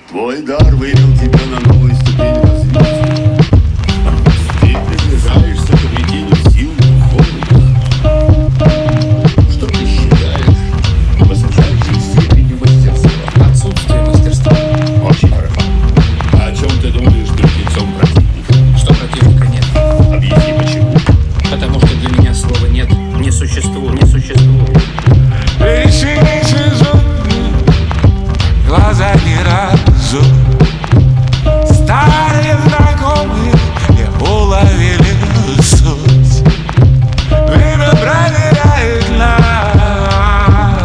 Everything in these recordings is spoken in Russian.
Твой дар вывел тебя на новую ступень развития. Ты приближаешься к обретению сил духовных. Что ты считаешь высочайшей степенью мастерства? Отсутствие мастерства. Очень хорошо. А о чем ты думаешь перед лицом противника? Что противника нет. Объясни почему. Потому что для меня слова нет, не существует. Весенний сезон, глаза ни разу старые знакомые не уловили суть. Время проверяет нас,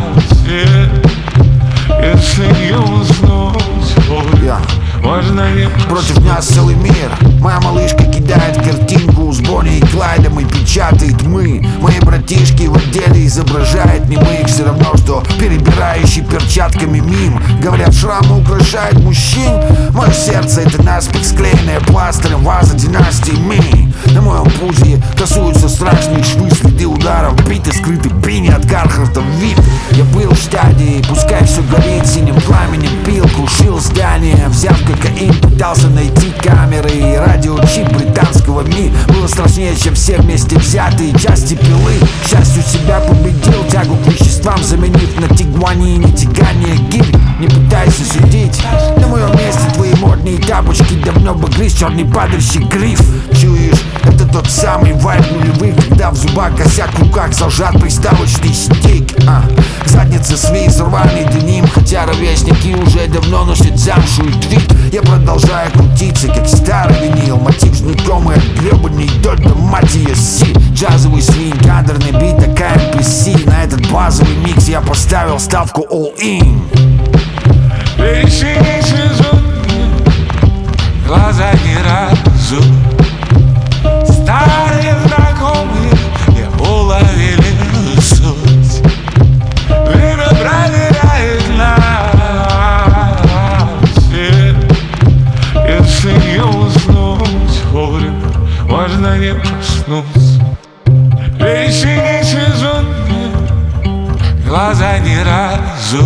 если не уснуть, можно не Против нас целый мир. Моя малышка кидает картинку с Бонни и Клайдом и печатает мы. Мои братишки в отделе изображают немых. Все равно, что перебирающий перчатками мим. Говорят, шрамы украшают мужчин. Мое сердце — это наспех склеенное пластырем ваза династии Ми. На моем пузе красуются страшные швы, следы ударов, биты скрыты, пини от Кархарта вид. Я был в стадии, пускай все горит синим пламенем, пил, крушил здание, взяв кокаин, пытался найти камеры и радиочип британского Ми. Было страшнее, чем все вместе взятые части пилы. К счастью, себя победил, тягу к веществам заменив на тигуанин, тягание гирь. Не пытайся судить, на моем месте твои модные тапочки давно бы грыз черный падальщик гриф. Чуешь, это тот самый вайб нулевых, когда в зубах косяк, в руках зажат приставочный стик. Задница свей, сорванный деним, хотя ровесники уже давно носят замшу и твит. Я продолжаю крутиться, как старый винил, мотив знакомый, отгребанный дольта, мать ее си. Джазовый свинг, андерный бит, такая MPC. На этот базовый микс я поставил ставку all-in. весенний сезон, глаза ни разу старые знакомые не уловили суть. Время проверяет нас, если не уснуть вовремя, можно не проснуться. Весенний сезон, глаза ни разу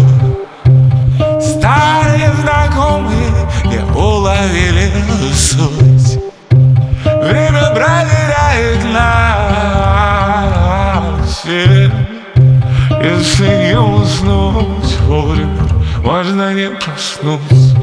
старые знакомые не уловили суть. Время проверяет нас, если не уснуть вовремя, можно не проснуться.